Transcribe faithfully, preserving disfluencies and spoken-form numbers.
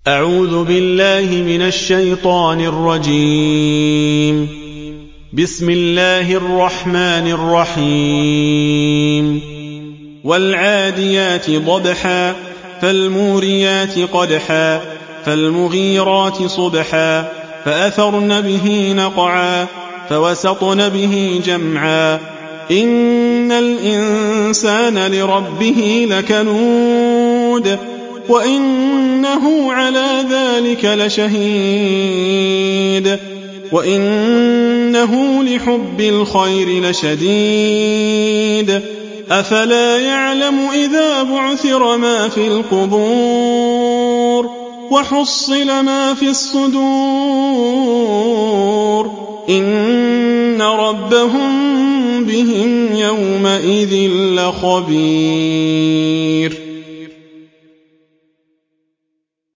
أعوذ بالله من الشيطان الرجيم. بسم الله الرحمن الرحيم. والعاديات ضبحا فالموريات قدحا فالمغيرات صبحا فأثرن به نقعا فوسطن به جمعا إن الإنسان لربه لكنود وإنه على ذلك لشهيد وإنه لحب الخير لشديد أفلا يعلم إذا بعثر ما في القبور وحصل ما في الصدور إن ربهم بهم يومئذ لخبير.